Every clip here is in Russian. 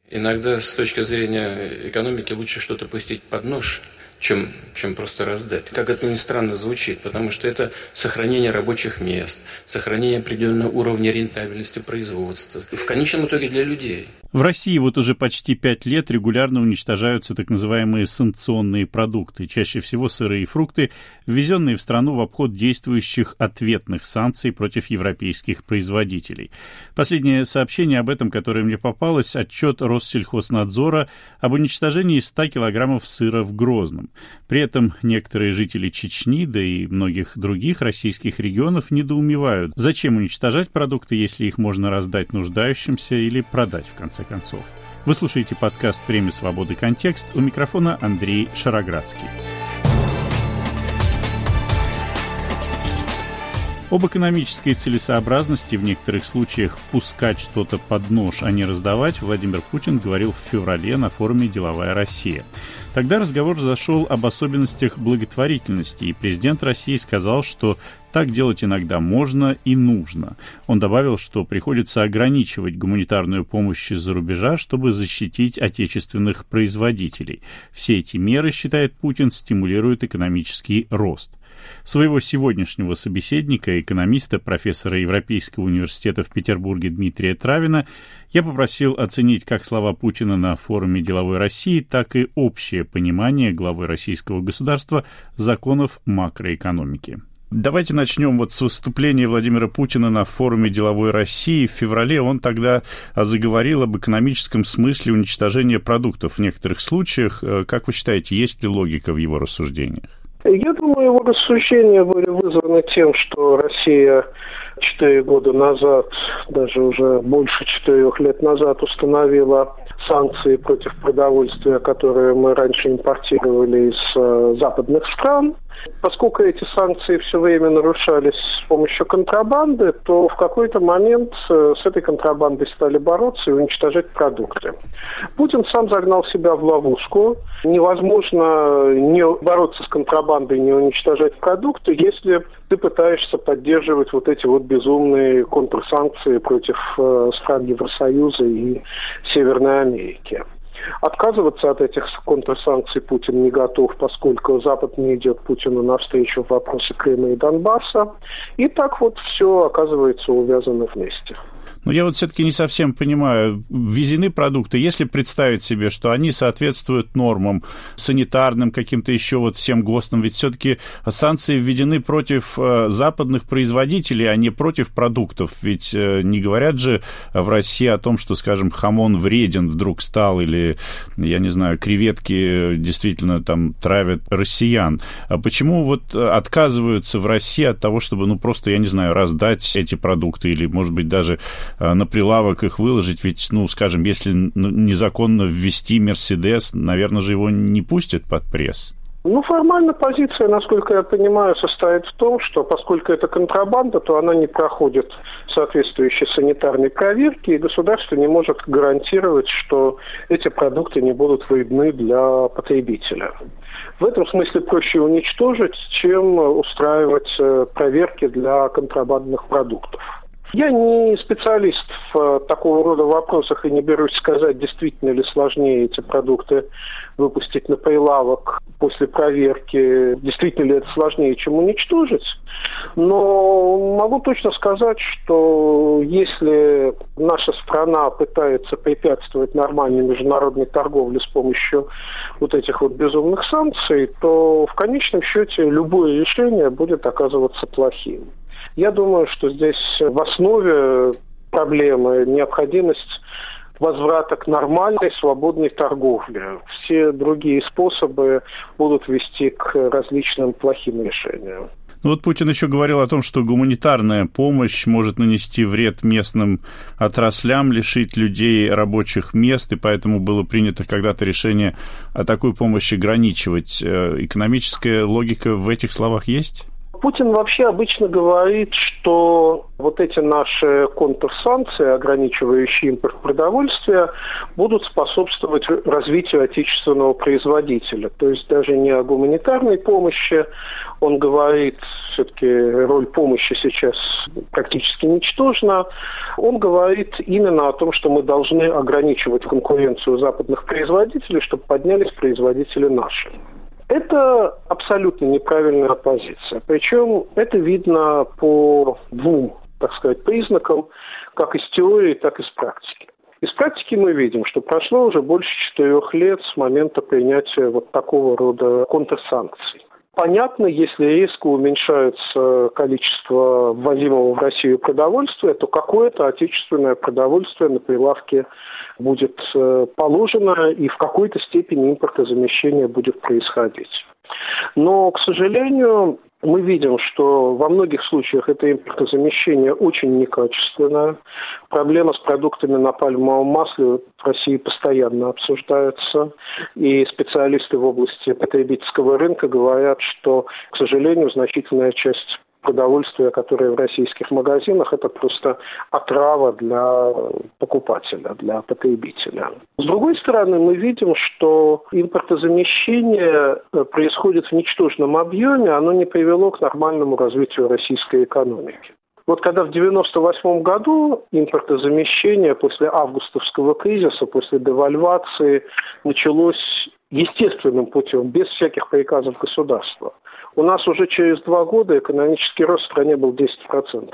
Иногда с точки зрения экономики лучше что-то пустить под нож, чем просто раздать. Как это ни странно звучит, потому что это сохранение рабочих мест, сохранение определенного уровня рентабельности производства. В конечном итоге для людей. В России вот уже почти 5 лет регулярно уничтожаются так называемые санкционные продукты, чаще всего сырые фрукты, ввезенные в страну в обход действующих ответных санкций против европейских производителей. Последнее сообщение об этом, которое мне попалось, отчет Россельхознадзора об уничтожении 100 килограммов сыра в Грозном. При этом некоторые жители Чечни, да и многих других российских регионов недоумевают, зачем уничтожать продукты, если их можно раздать нуждающимся или продать в конце концов. Вы слушаете подкаст «Время свободы. Контекст». У микрофона Андрей Шароградский. Об экономической целесообразности в некоторых случаях пускать что-то под нож, а не раздавать, Владимир Путин говорил в феврале на форуме «Деловая Россия». Тогда разговор зашел об особенностях благотворительности, и президент России сказал, что так делать иногда можно и нужно. Он добавил, что приходится ограничивать гуманитарную помощь из-за рубежа, чтобы защитить отечественных производителей. Все эти меры, считает Путин, стимулируют экономический рост. Своего сегодняшнего собеседника, экономиста, профессора Европейского университета в Петербурге Дмитрия Травина, я попросил оценить как слова Путина на форуме «Деловой России», так и общее понимание главы российского государства законов макроэкономики. Давайте начнем вот с выступления Владимира Путина на форуме «Деловой России». В феврале он тогда заговорил об экономическом смысле уничтожения продуктов в некоторых случаях. Как вы считаете, есть ли логика в его рассуждениях? Я думаю, его рассуждения были вызваны тем, что Россия 4 года назад, даже уже больше 4 лет назад, установила санкции против продовольствия, которые мы раньше импортировали из западных стран. Поскольку эти санкции все время нарушались с помощью контрабанды, то в какой-то момент с этой контрабандой стали бороться и уничтожать продукты. Путин сам загнал себя в ловушку. Невозможно не бороться с контрабандой, не уничтожать продукты, если ты пытаешься поддерживать вот эти вот безумные контрсанкции против стран Евросоюза и Северной Америки. Отказываться от этих контрсанкций Путин не готов, поскольку Запад не идет Путину навстречу в вопросе Крыма и Донбасса. И так вот все оказывается увязано вместе. Но я вот все-таки не совсем понимаю, ввезены продукты, если представить себе, что они соответствуют нормам санитарным, каким-то еще вот всем ГОСТам, ведь все-таки санкции введены против западных производителей, а не против продуктов, ведь не говорят же в России о том, что, скажем, хамон вреден вдруг стал, или, я не знаю, креветки действительно там травят россиян. А почему вот отказываются в России от того, чтобы, просто, я не знаю, раздать эти продукты, или, может быть, даже на прилавок их выложить, ведь, скажем, если незаконно ввести «Мерседес», наверное же его не пустят под пресс. Формально позиция, насколько я понимаю, состоит в том, что поскольку это контрабанда, то она не проходит соответствующие санитарные проверки, и государство не может гарантировать, что эти продукты не будут вредны для потребителя. В этом смысле проще уничтожить, чем устраивать проверки для контрабандных продуктов. Я не специалист в такого рода вопросах и не берусь сказать, действительно ли сложнее эти продукты выпустить на прилавок после проверки, действительно ли это сложнее, чем уничтожить. Но могу точно сказать, что если наша страна пытается препятствовать нормальной международной торговле с помощью вот этих вот безумных санкций, то в конечном счете любое решение будет оказываться плохим. Я думаю, что здесь в основе проблемы необходимость возврата к нормальной свободной торговле. Все другие способы будут вести к различным плохим решениям. Вот Путин еще говорил о том, что гуманитарная помощь может нанести вред местным отраслям, лишить людей рабочих мест, и поэтому было принято когда-то решение такую помощь ограничивать. Экономическая логика в этих словах есть? Путин вообще обычно говорит, что вот эти наши контрсанкции, ограничивающие импорт продовольствия, будут способствовать развитию отечественного производителя. То есть даже не о гуманитарной помощи. Он говорит, все-таки роль помощи сейчас практически ничтожна. Он говорит именно о том, что мы должны ограничивать конкуренцию западных производителей, чтобы поднялись производители наши. Это абсолютно неправильная позиция. Причем это видно по двум, так сказать, признакам, как из теории, так и из практики. Из практики мы видим, что прошло уже больше 4 лет с момента принятия вот такого рода контрсанкций. Понятно, если резко уменьшается количество ввозимого в Россию продовольствия, то какое-то отечественное продовольствие на прилавке будет положено, и в какой-то степени импортозамещение будет происходить. Но, к сожалению, мы видим, что во многих случаях это импортозамещение очень некачественное. Проблема с продуктами на пальмовом масле в России постоянно обсуждается. И специалисты в области потребительского рынка говорят, что, к сожалению, значительная часть продовольствия, которое в российских магазинах, это просто отрава для покупателя, для потребителя. С другой стороны, мы видим, что импортозамещение происходит в ничтожном объеме, оно не привело к нормальному развитию российской экономики. Вот когда в 1998 году импортозамещение после августовского кризиса, после девальвации началось естественным путем, без всяких приказов государства, у нас уже через 2 года экономический рост в стране был 10%.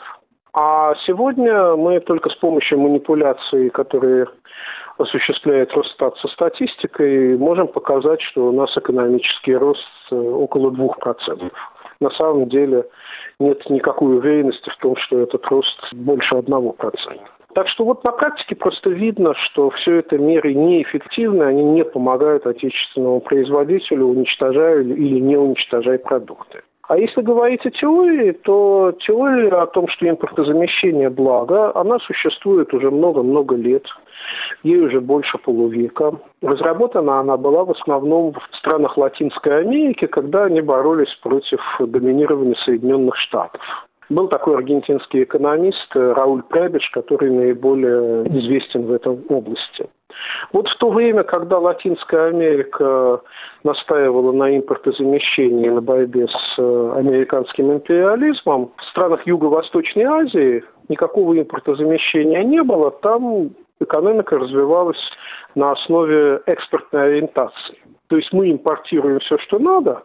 А сегодня мы только с помощью манипуляций, которые осуществляет Росстат со статистикой, можем показать, что у нас экономический рост около 2%. На самом деле нет никакой уверенности в том, что этот рост больше 1%. Так что вот на практике просто видно, что все это меры неэффективны, они не помогают отечественному производителю, уничтожая или не уничтожая продукты. А если говорить о теории, то теория о том, что импортозамещение благо, она существует уже много-много лет, ей уже больше полувека. Разработана она была в основном в странах Латинской Америки, когда они боролись против доминирования Соединенных Штатов. Был такой аргентинский экономист Рауль Пребиш, который наиболее известен в этой области. Вот в то время, когда Латинская Америка настаивала на импортозамещении, на борьбе с американским империализмом, в странах Юго-Восточной Азии никакого импортозамещения не было. Там экономика развивалась на основе экспортной ориентации. То есть мы импортируем все, что надо,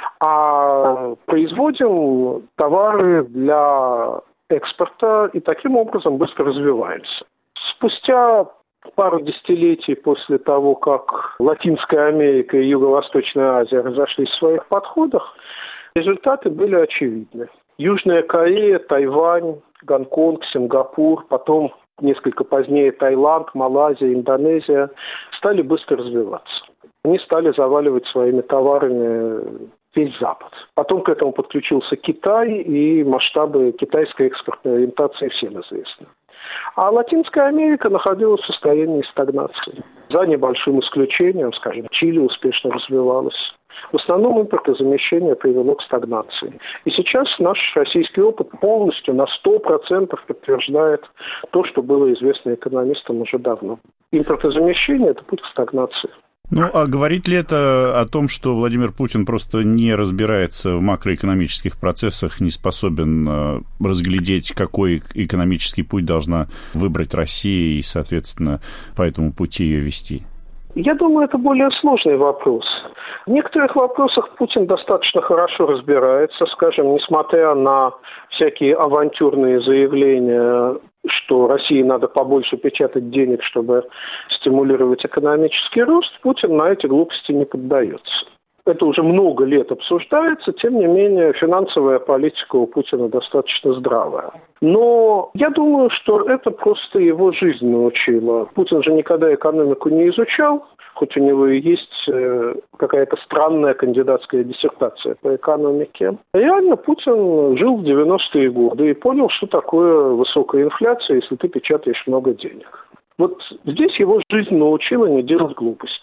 а производим товары для экспорта и таким образом быстро развиваемся. Спустя пару десятилетий после того, как Латинская Америка и Юго-Восточная Азия разошлись в своих подходах, результаты были очевидны. Южная Корея, Тайвань, Гонконг, Сингапур, потом несколько позднее Таиланд, Малайзия, Индонезия стали быстро развиваться. Они стали заваливать своими товарами весь Запад. Потом к этому подключился Китай, и масштабы китайской экспортной ориентации всем известны. А Латинская Америка находилась в состоянии стагнации. За небольшим исключением, скажем, Чили успешно развивалась. В основном импортозамещение привело к стагнации. И сейчас наш российский опыт полностью на 100% подтверждает то, что было известно экономистам уже давно. Импортозамещение – это путь к стагнации. Ну, а говорит ли это о том, что Владимир Путин просто не разбирается в макроэкономических процессах, не способен разглядеть, какой экономический путь должна выбрать Россия и, соответственно, по этому пути ее вести? Я думаю, это более сложный вопрос. В некоторых вопросах Путин достаточно хорошо разбирается, скажем, несмотря на всякие авантюрные заявления, что России надо побольше печатать денег, чтобы стимулировать экономический рост, Путин на эти глупости не поддается. Это уже много лет обсуждается, тем не менее финансовая политика у Путина достаточно здравая. Но я думаю, что это просто его жизнь научила. Путин же никогда экономику не изучал, хоть у него и есть какая-то странная кандидатская диссертация по экономике. Реально Путин жил в 90-е годы и понял, что такое высокая инфляция, если ты печатаешь много денег. Вот здесь его жизнь научила не делать глупостей.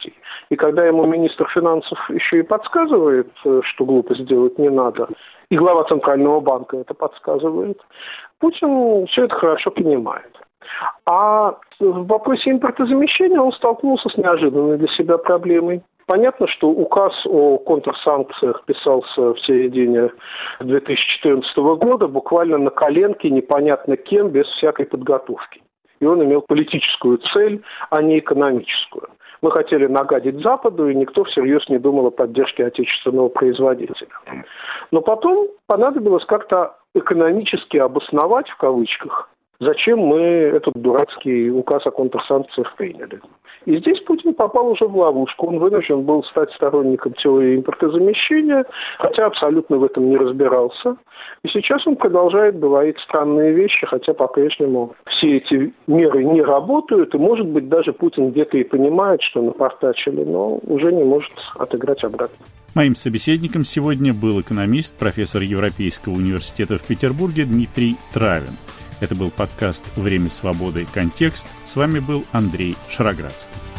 И когда ему министр финансов еще и подсказывает, что глупость делать не надо, и глава Центрального банка это подсказывает, Путин все это хорошо понимает. А в вопросе импортозамещения он столкнулся с неожиданной для себя проблемой. Понятно, что указ о контрсанкциях писался в середине 2014 года, буквально на коленке, непонятно кем, без всякой подготовки. И он имел политическую цель, а не экономическую. Мы хотели нагадить Западу, и никто всерьез не думал о поддержке отечественного производителя. Но потом понадобилось как-то экономически обосновать, в кавычках, зачем мы этот дурацкий указ о контрсанкциях приняли. И здесь Путин попал уже в ловушку. Он вынужден был стать сторонником теории импортозамещения, хотя абсолютно в этом не разбирался. И сейчас он продолжает говорить странные вещи, хотя по-прежнему все эти меры не работают. И, может быть, даже Путин где-то и понимает, что напортачили, но уже не может отыграть обратно. Моим собеседником сегодня был экономист, профессор Европейского университета в Петербурге Дмитрий Травин. Это был подкаст «Время свободы. Контекст». С вами был Андрей Шароградский.